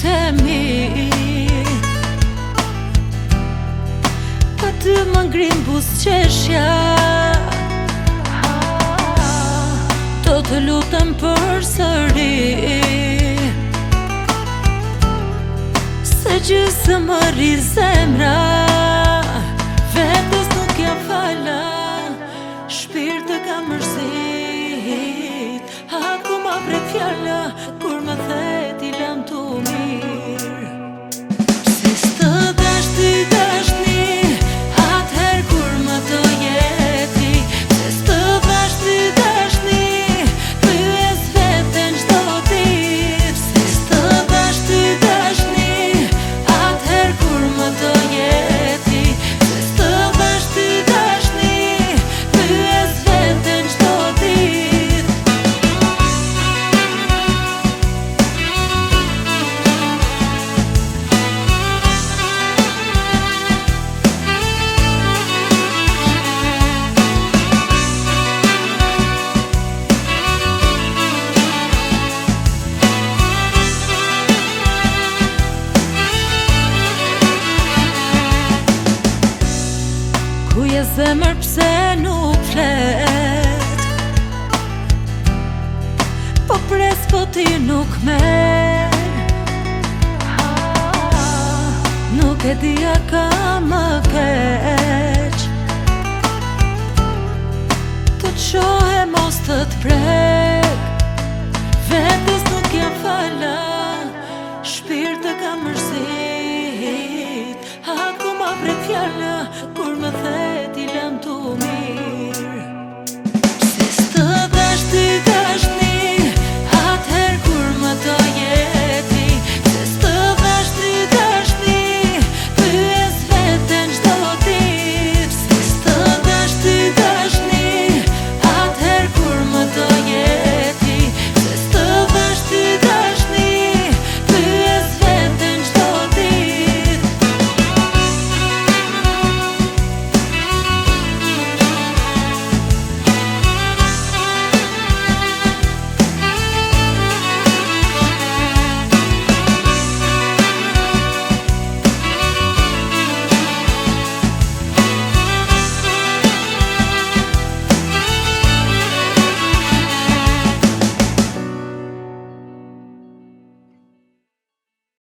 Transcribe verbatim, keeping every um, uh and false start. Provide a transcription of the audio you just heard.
mi. Pa ty më ngrin buzëqeshja, do të lutem për sëri, se gjysë më rri zemra, vetës nuk ja fala, shpirtë ka mërzit, akoma prek fjalla, kur më thet i lam tu mirë. Si s'të dash ti dashni, atëher kur më të jeti, si s'të dash ti dashni, pyes veten çdo ditë, si s'të dash ti dashni, atëher kur më të jeti, si s'të dash ti dashni, pyes veten çdo ditë. Ku je zemër pse nuk flet, po pres po ti nuk merr, nuk e dia ka më keq, të qohe mos të t'prek, vete